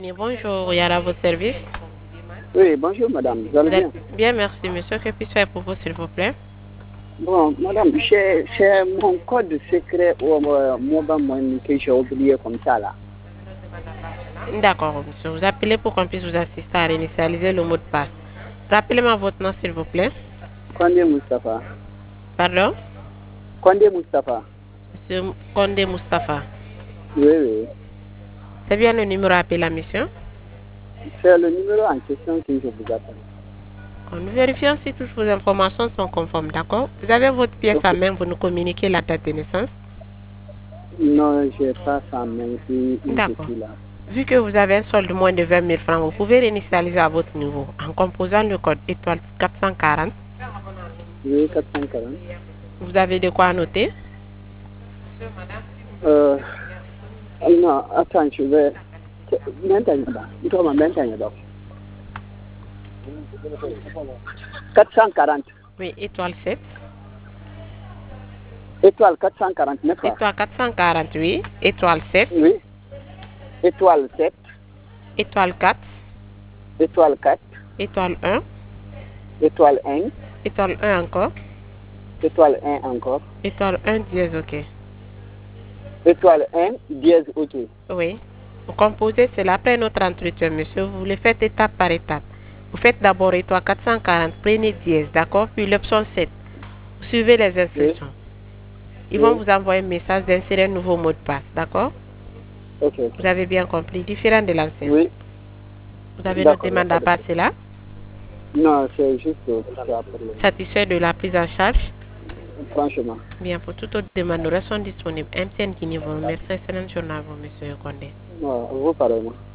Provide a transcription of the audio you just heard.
Bonjour, Yara, à votre service. Oui, bonjour madame, vous allez bien? Bien, merci monsieur. Que puis-je faire pour vous, s'il vous plaît? Bon, madame, c'est mon code secret ou mobile money que j'ai oublié comme ça là. D'accord, monsieur. Vous appelez pour qu'on puisse vous assister à réinitialiser le mot de passe. Rappelez-moi votre nom, s'il vous plaît. Condé Moustapha. Pardon? Condé Moustapha. Monsieur Condé Moustapha. Oui, oui. C'est bien le numéro appelé à la mission? C'est le numéro en question que je vous appelle. Nous vérifions si toutes vos informations sont conformes, d'accord? Vous avez votre pièce à main, vous nous communiquez la date de naissance? Non, je n'ai pas ça, mais D'accord. là. Vu que vous avez un solde de moins de 20 000 francs, vous pouvez réinitialiser à votre niveau en composant le code étoile 440. Oui, 440. Vous avez de quoi noter? Non, attends, je vais... Maintenant, 440. Oui, étoile 7. Étoile 449. Étoile 448. Étoile 7. Oui. Étoile 7. Étoile 4. Étoile 4. Étoile 1. Étoile 1. Étoile 1 encore. Étoile 1 encore. Étoile 1 dièse, ok. Étoile 1 dièse, ok. Oui. Vous composez cela après notre entretien, monsieur. Vous le faites étape par étape. Vous faites d'abord étoile 440, prenez dièse, d'accord? Puis l'option 7. Vous suivez les instructions. Ils vont vous envoyer un message d'insérer un nouveau mot de passe, d'accord? Ok. Vous avez bien compris, différent de l'ancien. Oui. Vous avez une demande à passer là? Non, c'est juste ça. Satisfait de la prise en charge? Franchement. Bien, pour toute autre demande, nous restons disponibles. MTN Guinée vous remercie. Excellente journée à vous, monsieur Condé. Non, vous parlez moi.